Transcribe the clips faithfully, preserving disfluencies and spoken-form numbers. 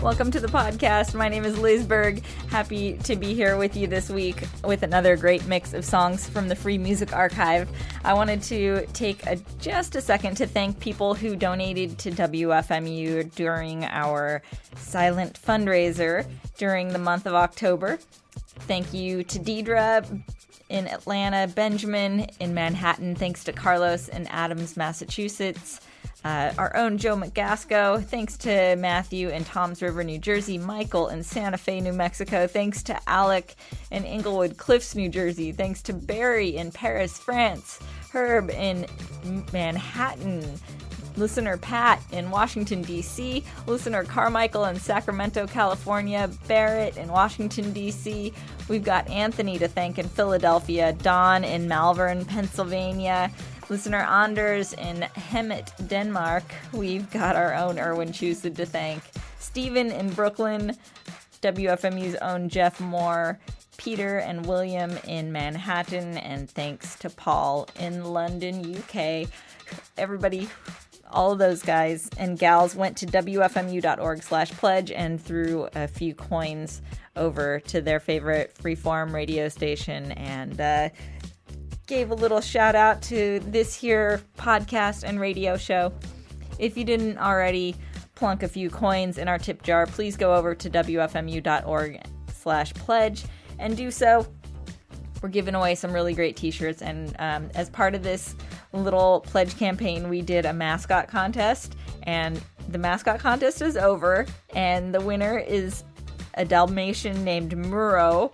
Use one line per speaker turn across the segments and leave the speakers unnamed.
Welcome to the podcast. My name is Liz Berg. Happy to be here with you this week with another great mix of songs from the Free Music Archive. I wanted to take a, just a second to thank people who donated to W F M U during our silent fundraiser during the month of October. Thank you to Deidre in Atlanta, Benjamin in Manhattan, thanks to Carlos in Adams, Massachusetts. Uh, our own Joe McGasco, thanks to Matthew in Toms River, New Jersey, Michael in Santa Fe, New Mexico, thanks to Alec in Inglewood Cliffs, New Jersey, thanks to Barry in Paris, France, Herb in Manhattan, listener Pat in Washington, D C, listener Carmichael in Sacramento, California, Barrett in Washington, D C, we've got Anthony to thank in Philadelphia, Don in Malvern, Pennsylvania, listener Anders in Hemet, Denmark. We've got our own Erwin Chused to thank. Stephen in Brooklyn, W F M U's own Jeff Moore, Peter and William in Manhattan, and thanks to Paul in London, U K. Everybody, all of those guys and gals went to W F M U dot org slash pledge and threw a few coins over to their favorite freeform radio station and uh, gave a little shout out to this here podcast and radio show. If you didn't already plunk a few coins in our tip jar, please go over to W F M U dot org slash pledge and do so. We're giving away some really great t-shirts, and um, as part of this little pledge campaign, we did a mascot contest, and the mascot contest is over, and the winner is a Dalmatian named Muro,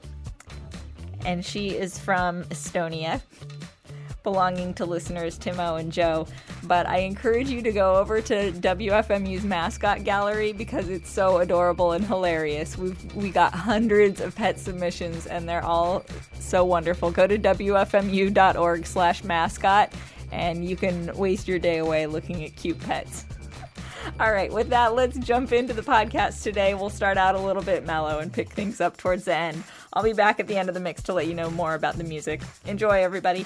and she is from Estonia, belonging to listeners Timo and Joe. But I encourage you to go over to W F M U's mascot gallery because it's so adorable and hilarious. We've we got hundreds of pet submissions and they're all so wonderful. Go to W F M U dot org slash mascot and you can waste your day away looking at cute pets. All right, with that, let's jump into the podcast today. We'll start out a little bit mellow and pick things up towards the end. I'll be back at the end of the mix to let you know more about the music. Enjoy, everybody.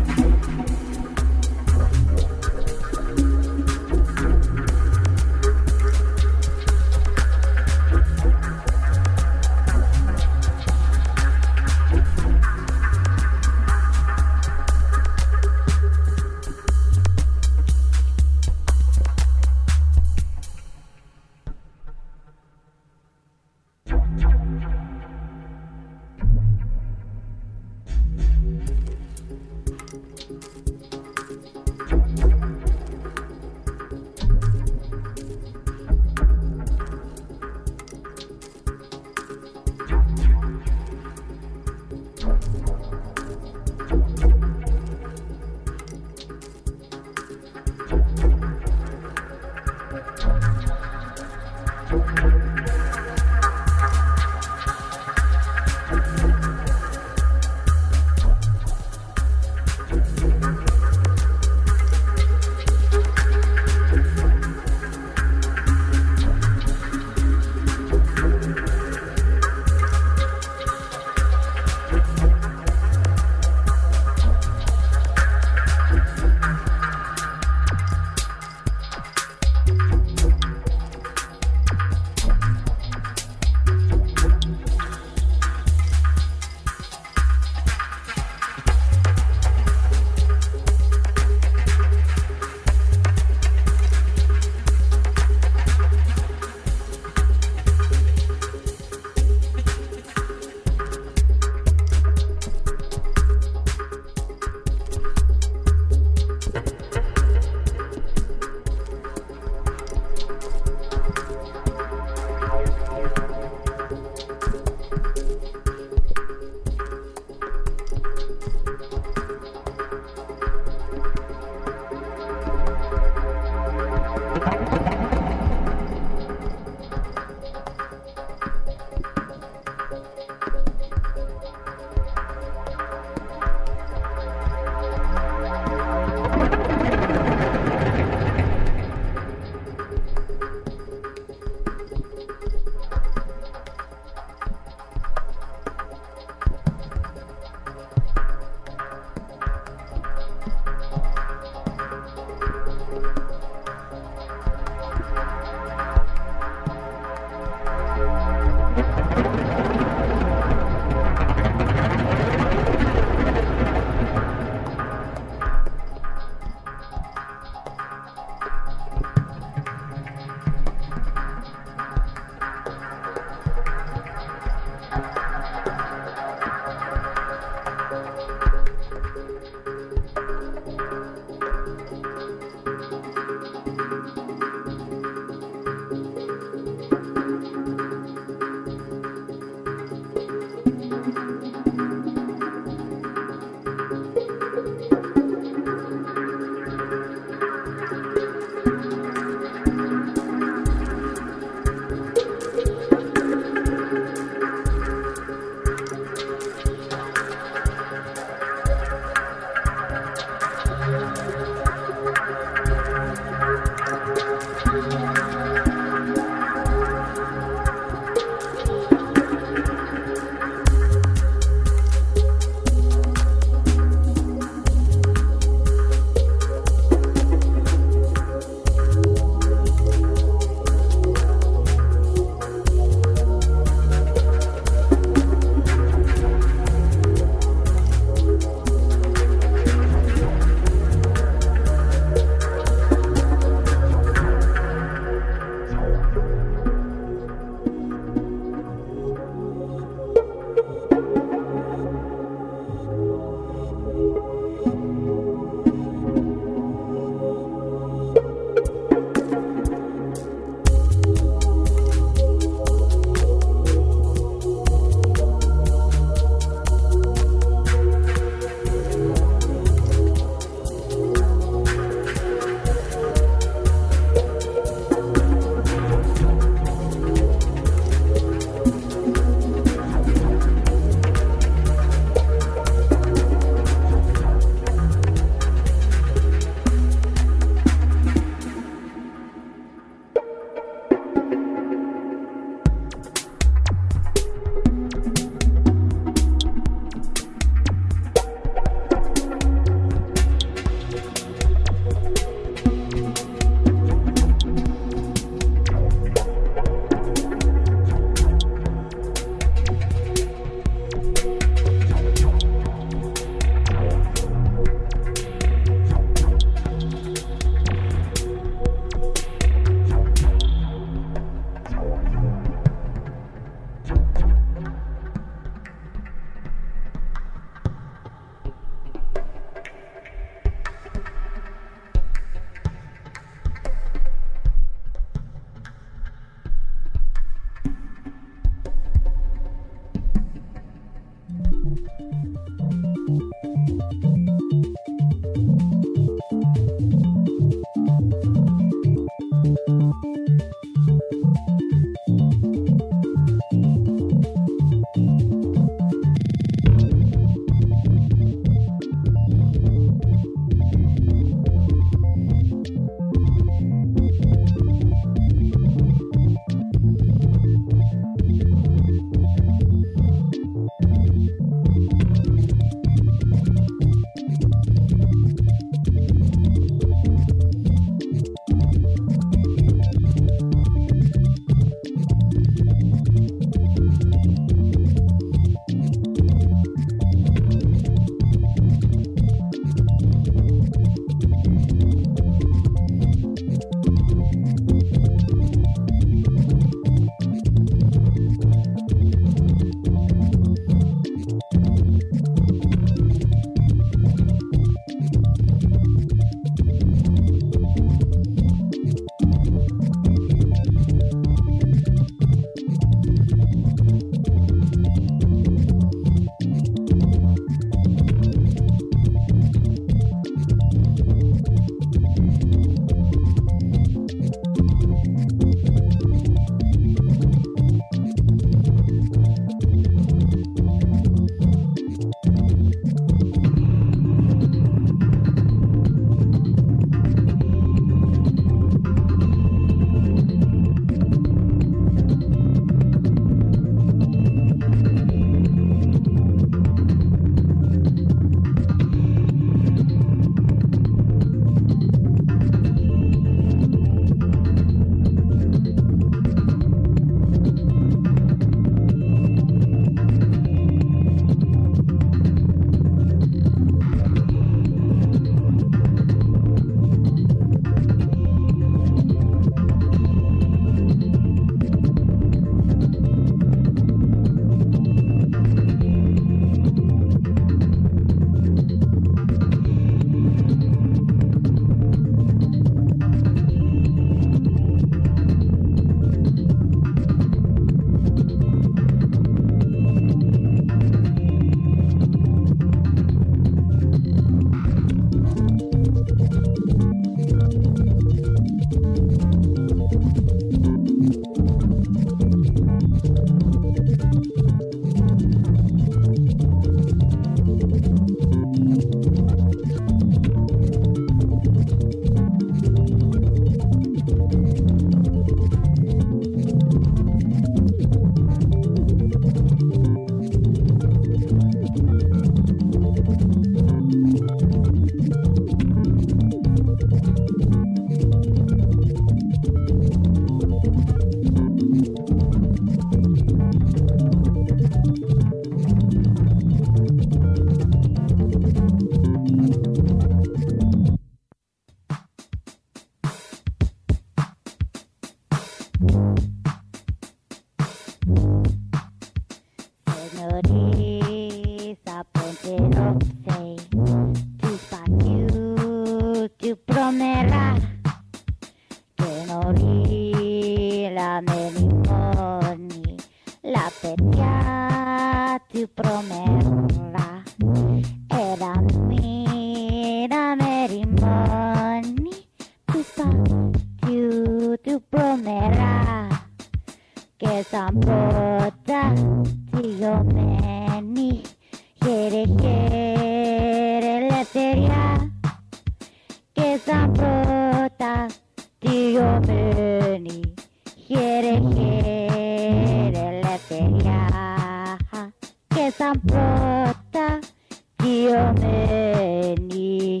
notice appointed of say to fuck you to promera que no ri la merimoni la petia tu promera era mi la merimoni tu fuck you to promera que samprota Dio meni Here here letteria che samprota Dio meni Here here letteria che samprota Dio meni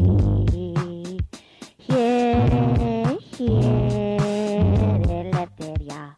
Here here letteria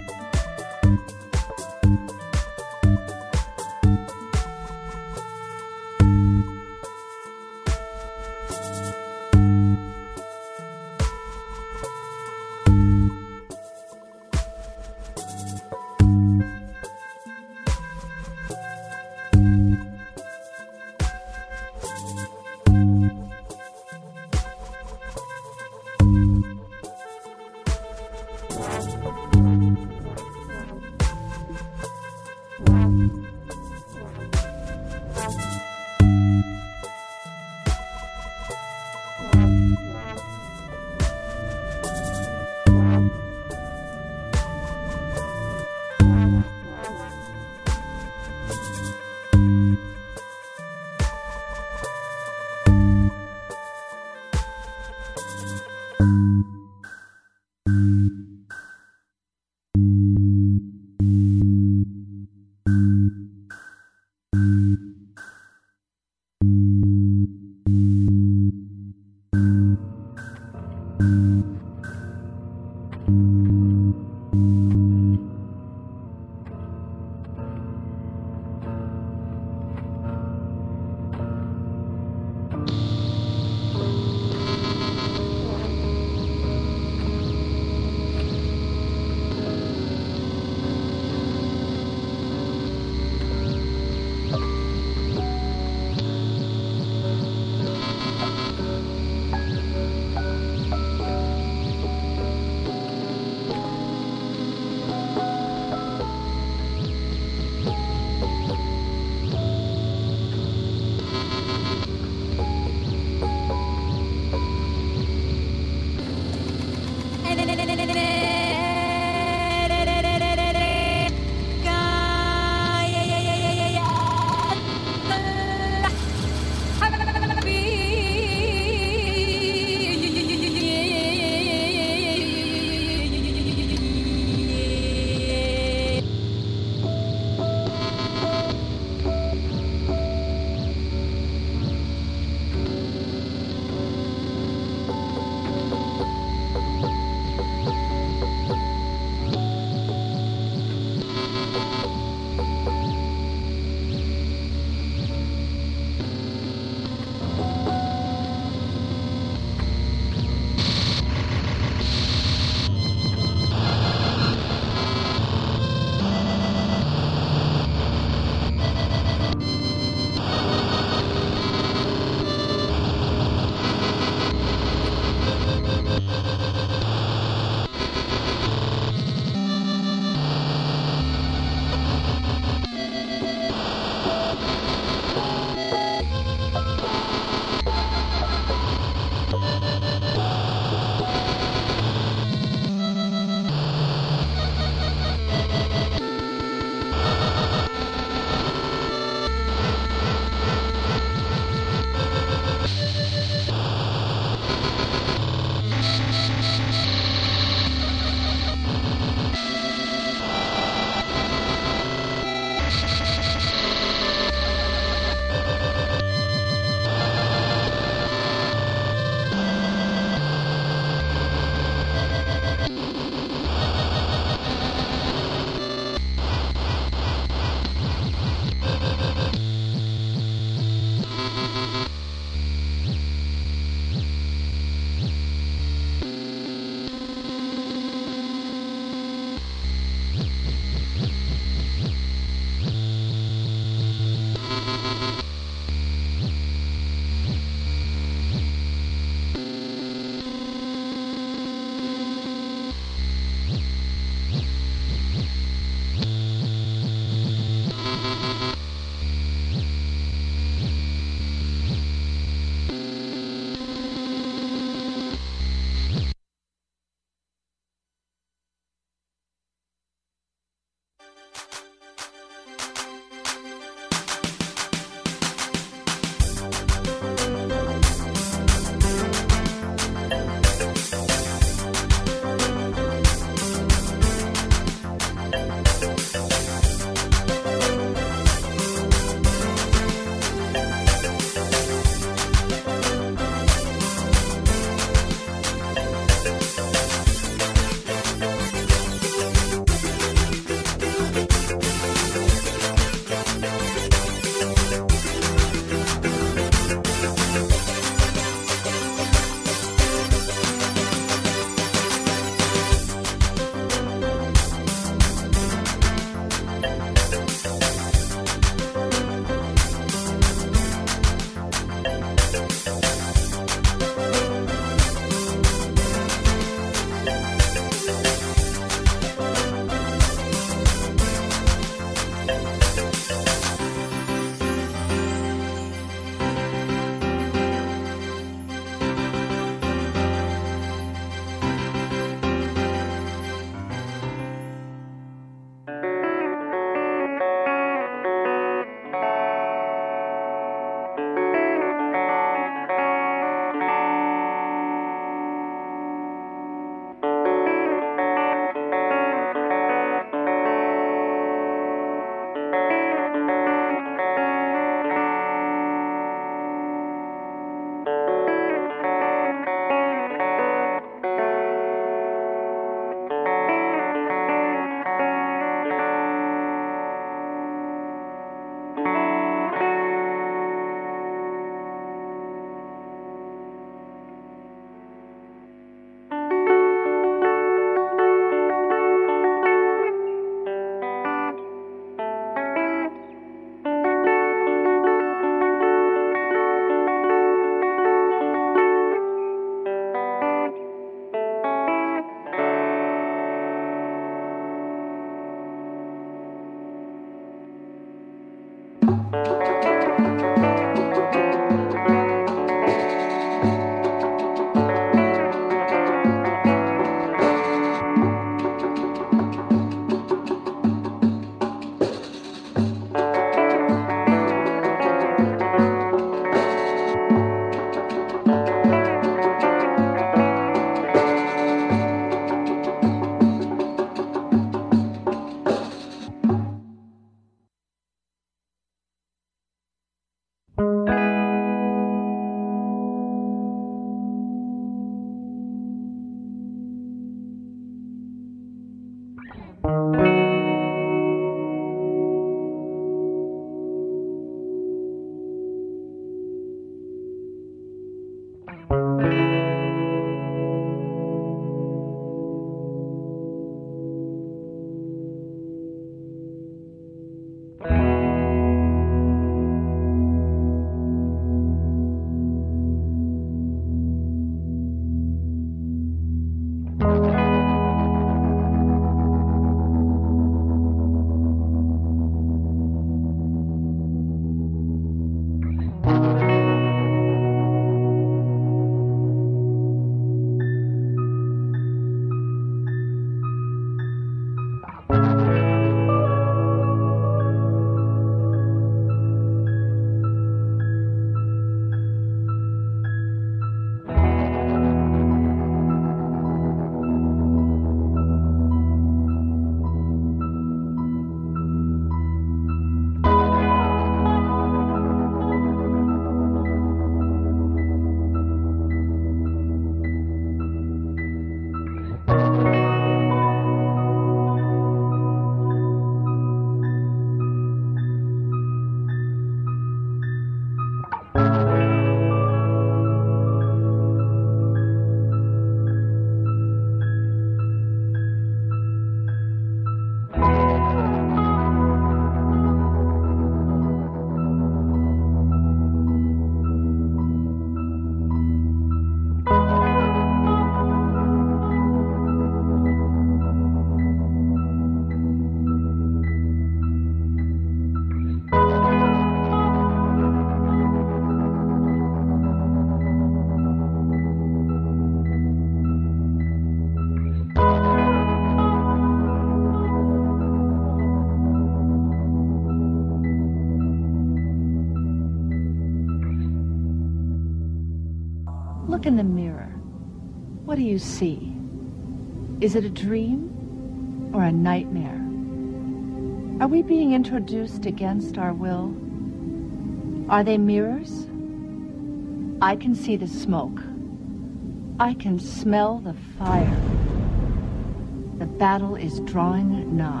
you see? Is it a dream or a nightmare? Are we being introduced against our will? Are they mirrors? I can see the smoke. I can smell the fire. The battle is drawing nigh.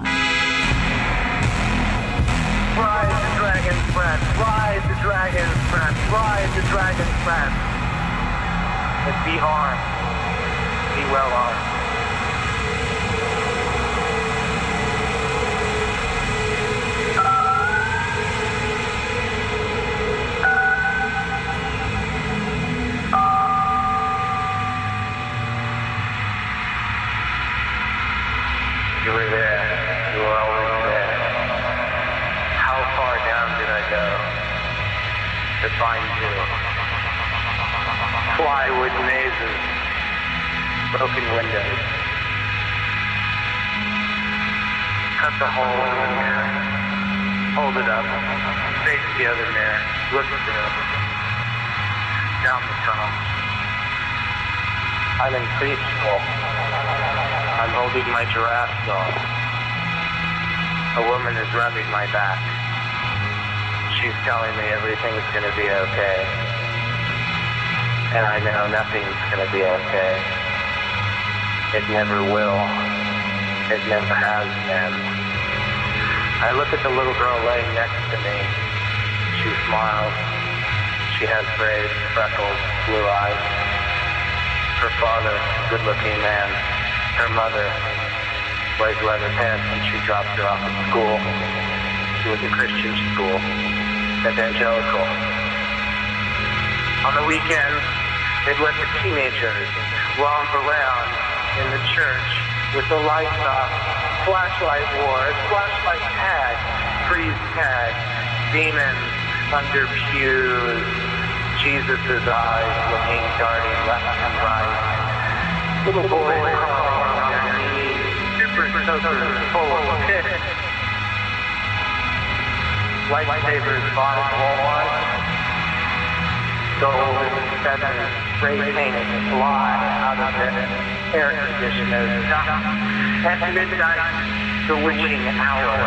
Rise the dragon's breath, rise the dragon's breath, rise the dragon's breath. But be armed, be well armed. You were there. You were always there. How far down did I go to find you? Plywood mazes, broken windows. Cut the hole in the mirror. Hold it up. Face the other mirror. Look through. Down the tunnel. I'm in preschool. I'm holding my giraffe doll. A woman is rubbing my back. She's telling me everything's going to be okay. And I know nothing's going to be okay. It never will. It never has been. I look at the little girl laying next to me. She smiles. She has braids, freckles, blue eyes. Her father, good-looking man. Her mother wears leather pants and she dropped her off at school. She was a Christian school, evangelical. On the weekends, they'd let the teenagers romp around in the church with the lights off, flashlight wars, flashlight tag, freeze tag, demons under pews, Jesus' eyes looking, darting left and right. Little boys crawling on their knees, super soakers full of piss. Lightsabers bought at Walmart. Gold and feathers spray painted fly out of the air conditioners. At midnight, the witching hour.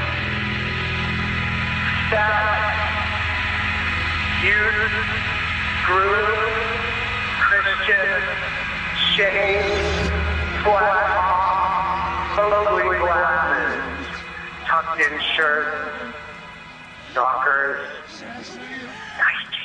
Sad, youth, groove, Christian, shade, flat, ugly glasses, tucked in shirts, stalkers, Nike.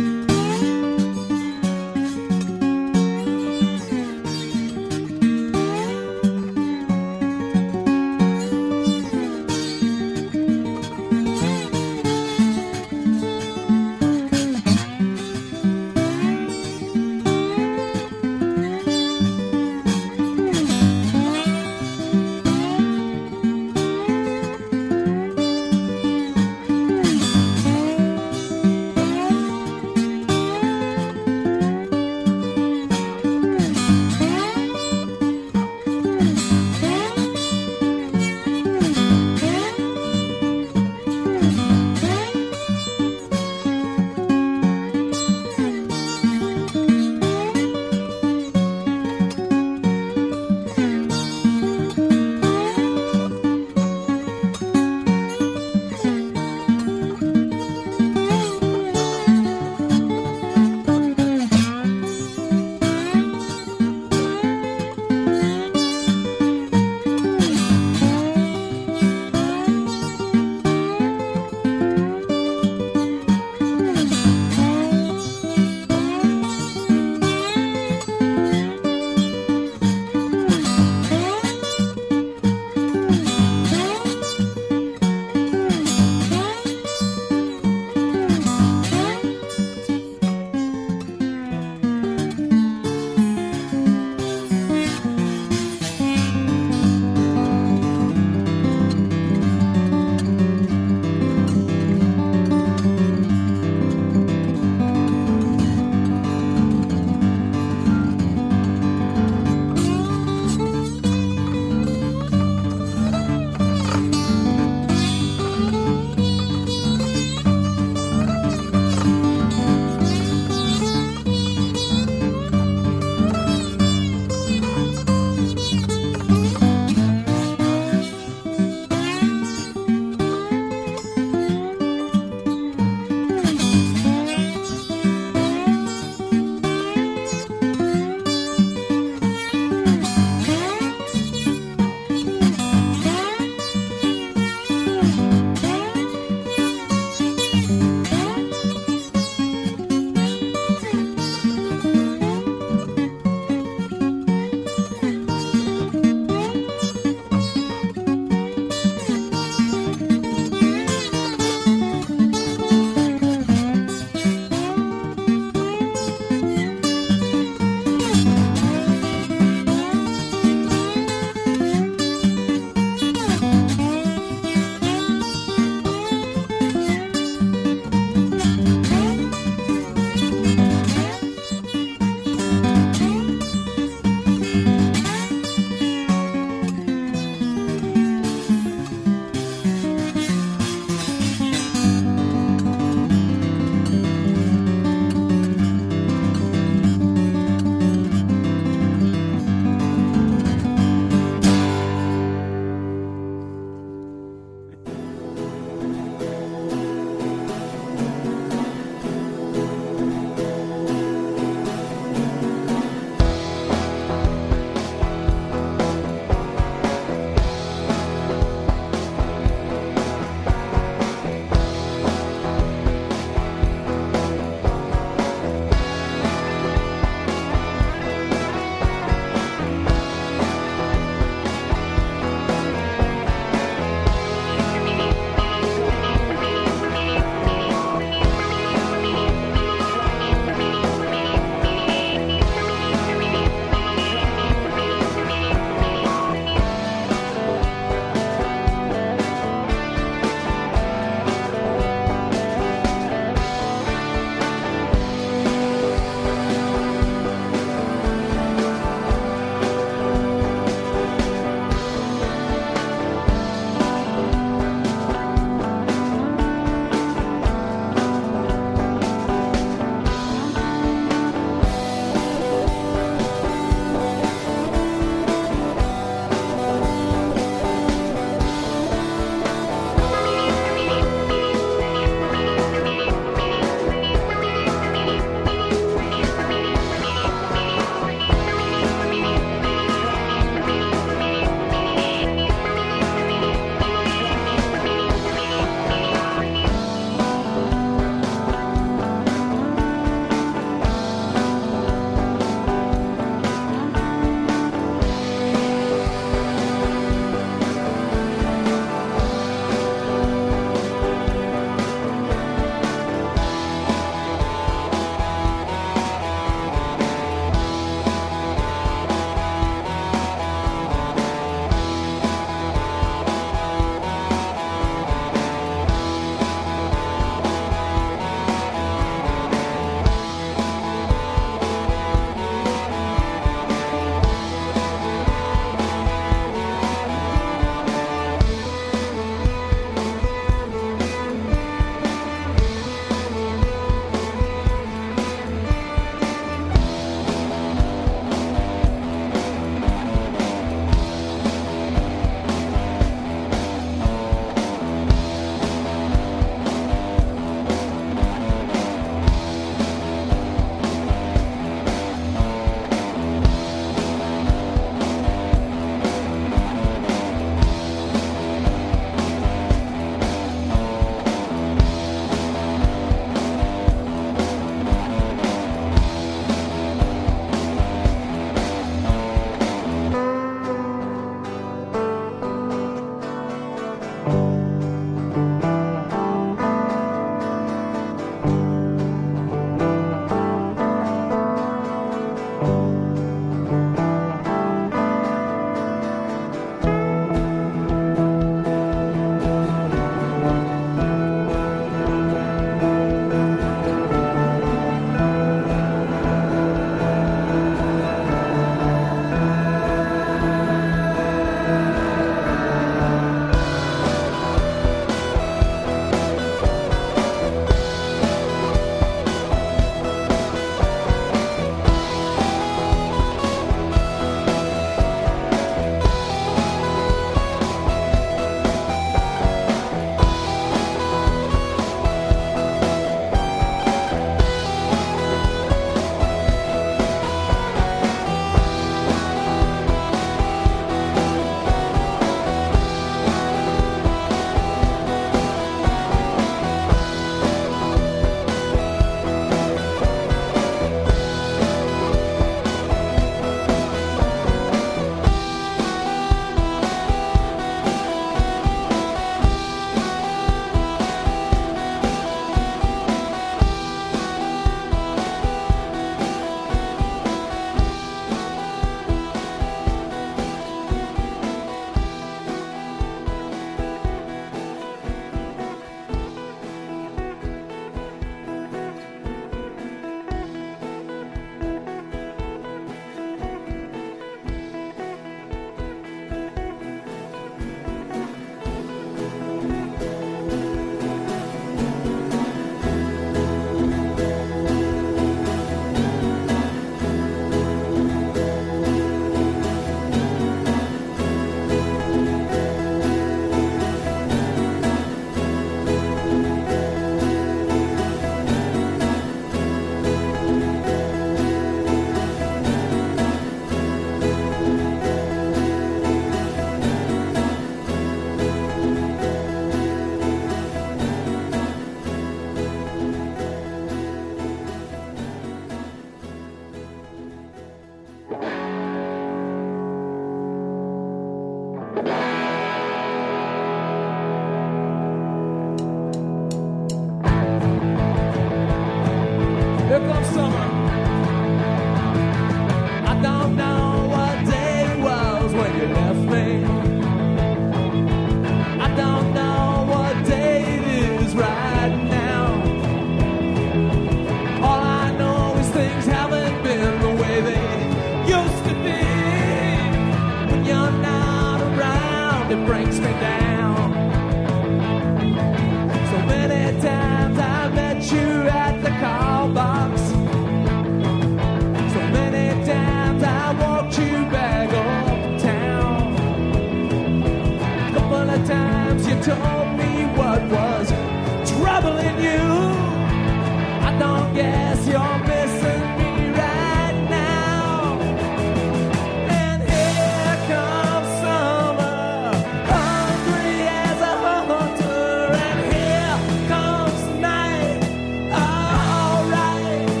once you told me what was troubling you. I don't guess you're missing me right now. And here comes summer, hungry as a hunter. And here comes night, alright.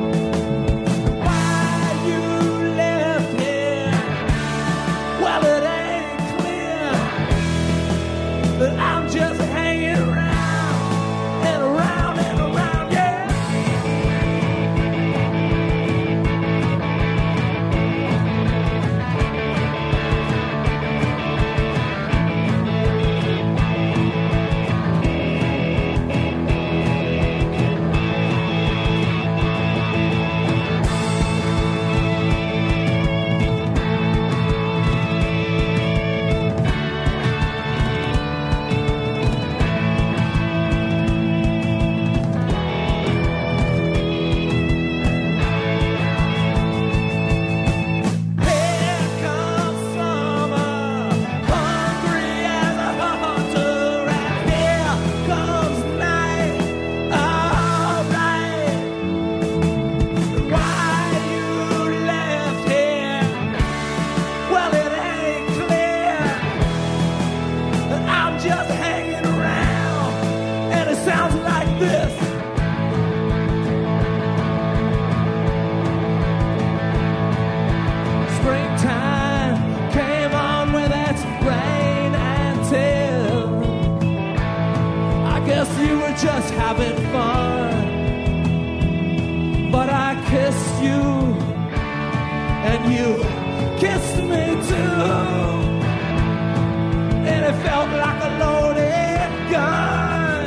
Why you left here? Well, it ain't clear, but I'm just hanging around and around and around, yeah. Here comes summer, hungry as a hunter, and here comes night, alright. Why you left here? Well, it ain't clear, but I'm just hanging around, and it sounds like this. Springtime came on with its rain and tears. I guess you were just having fun, but I kissed you and you kissed me too, and it felt like a loaded gun.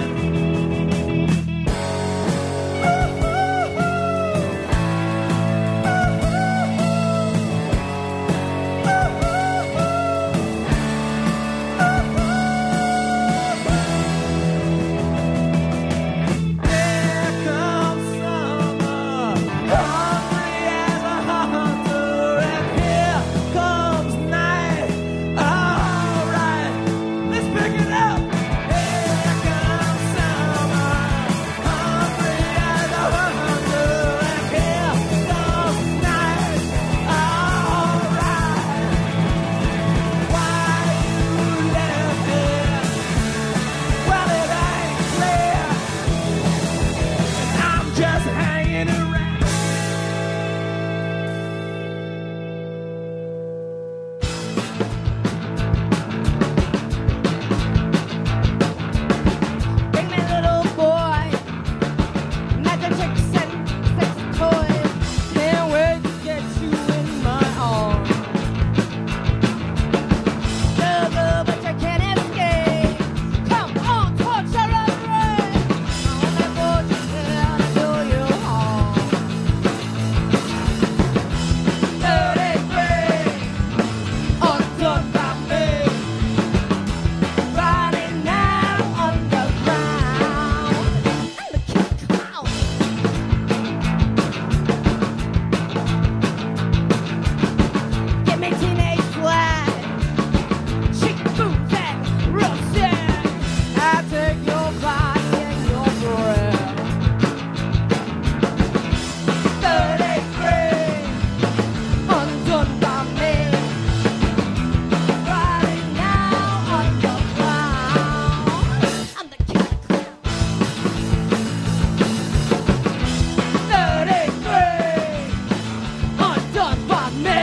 Here comes summer, hungry as a hunter, and here comes night. Alright, let's pick it up. Here comes summer, hungry as a hunter, and here comes night. Alright, why you left here? Well, it ain't clear. I'm just hanging around. Bring me, little boy, magic tricks and sex toys. Can't wait to get you in my arms. Sugar, but you can't escape. Come on, torture and rain. I only put you down to do you harm. Thirty-three, undone by me. Riding now underground. I'm the kid clown. Give me teenage swag, chic boots and rough shag. I take your body and your breath. Thirty-three, undone by me. Riding now underground. I'm the kid clown. Thirty-three, undone by me.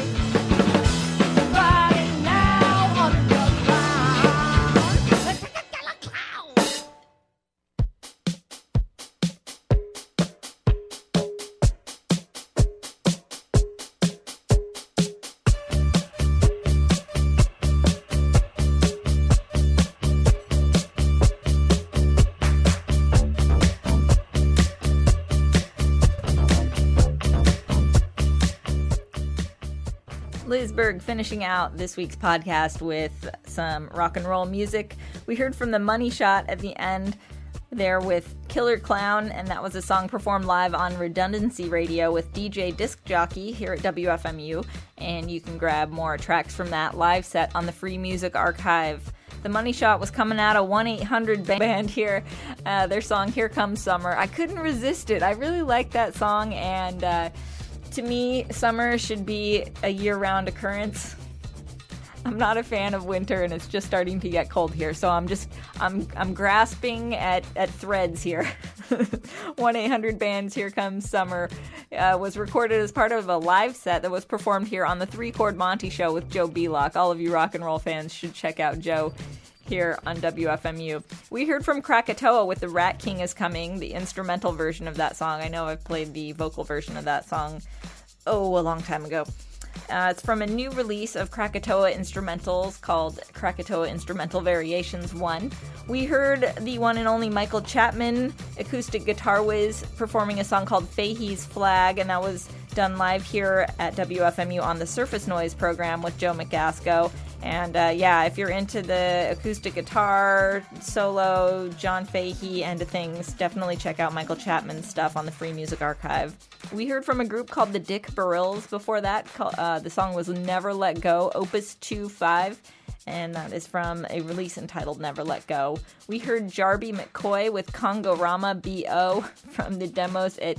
Riding now underground. Let's take a killer clown.
Liz Berg finishing out this week's podcast with some rock and roll music. We heard from the Money Shot at the end there with Killer Clown, and that was a song performed live on Redundancy Radio with D J Disc Jockey here at W F M U, and you can grab more tracks from that live set on the Free Music Archive. The Money Shot was coming out of one eight hundred band here. Uh, their song, Here Comes Summer. I couldn't resist it. I really like that song, and uh, to me, summer should be a year-round occurrence. I'm not a fan of winter, and it's just starting to get cold here, so I'm just, I'm I'm grasping at, at threads here. one eight hundred band's Here Comes Summer uh, was recorded as part of a live set that was performed here on the Three Chord Monty Show with Joe Belock. All of you rock and roll fans should check out Joe here on W F M U. We heard from Krakatoa with The Rat King Is Coming, the instrumental version of that song. I know I've played the vocal version of that song, oh, a long time ago. Uh, it's from a new release of Krakatoa instrumentals called Krakatoa Instrumental Variations one. We heard the one and only Michael Chapman, acoustic guitar whiz, performing a song called Fahey's Flag, and that was done live here at W F M U on the Surface Noise program with Joe McGasco. And uh, yeah, if you're into the acoustic guitar, solo, John Fahey end of things, definitely check out Michael Chapman's stuff on the Free Music Archive. We heard from a group called the Dick Barills before that. Uh, the song was Never Let Go, Opus two five, and that is from a release entitled Never Let Go. We heard Jarby McCoy with Congo Rama B O from the Demos et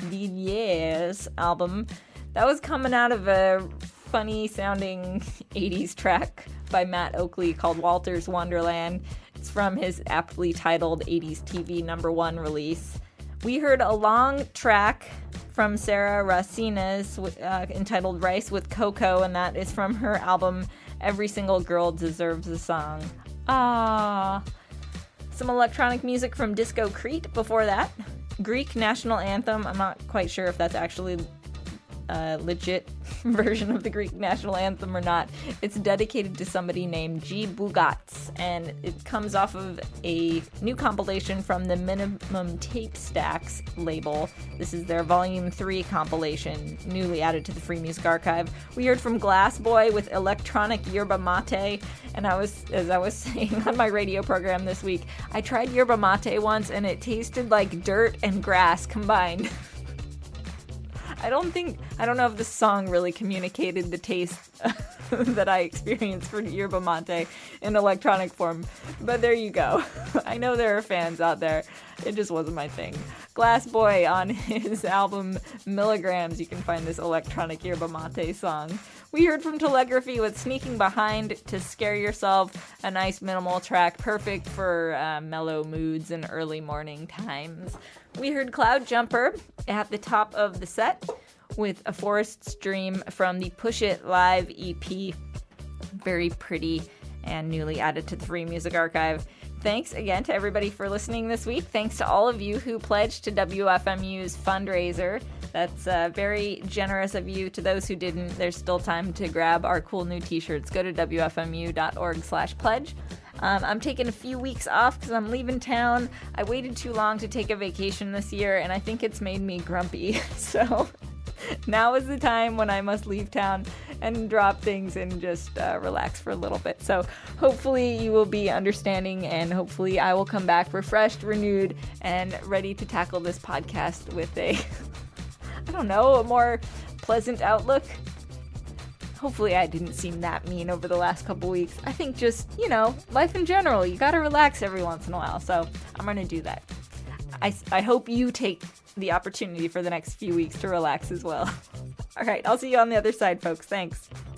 Villiers album. That was coming out of a funny sounding eighties track by Matt Oakley called Walter's Wonderland. It's from his aptly titled eighties T V number one release. We heard a long track from Sarah Racines uh, entitled Rice with Cocoa, and that is from her album Every Single Girl Deserves a Song. Ah, some electronic music from Disco Crete before that. Greek National Anthem. I'm not quite sure if that's actually a legit version of the Greek National Anthem or not. It's dedicated to somebody named G. Bugats, and it comes off of a new compilation from the Minimum Tape Stacks label. This is their Volume three compilation, newly added to the Free Music Archive. We heard from Glass Boy with Electronic Yerba Mate, and I was, as I was saying on my radio program this week, I tried yerba mate once, and it tasted like dirt and grass combined. I don't think, I don't know if this song really communicated the taste that I experienced for yerba mate in electronic form, but there you go. I know there are fans out there. It just wasn't my thing. Glass Boy on his album Milligrams, you can find this electronic yerba mate song. We heard from Telegraphy with Sneaking Behind to Scare Yourself, a nice minimal track, perfect for uh, mellow moods and early morning times. We heard Cloud Jumper at the top of the set with A Forest Stream from the Push It Live E P. Very pretty and newly added to the Free Music Archive. Thanks again to everybody for listening this week. Thanks to all of you who pledged to W F M U's fundraiser. That's uh, very generous of you. To those who didn't, there's still time to grab our cool new t-shirts. Go to W F M U dot org slash pledge. Um, I'm taking a few weeks off because I'm leaving town. I waited too long to take a vacation this year, and I think it's made me grumpy. So now is the time when I must leave town and drop things and just uh, relax for a little bit. So hopefully you will be understanding, and hopefully I will come back refreshed, renewed, and ready to tackle this podcast with a, I don't know, a more pleasant outlook. Hopefully I didn't seem that mean over the last couple weeks. I think just, you know, life in general, you gotta relax every once in a while. So I'm gonna do that. I, I hope you take the opportunity for the next few weeks to relax as well. All right, I'll see you on the other side, folks. Thanks.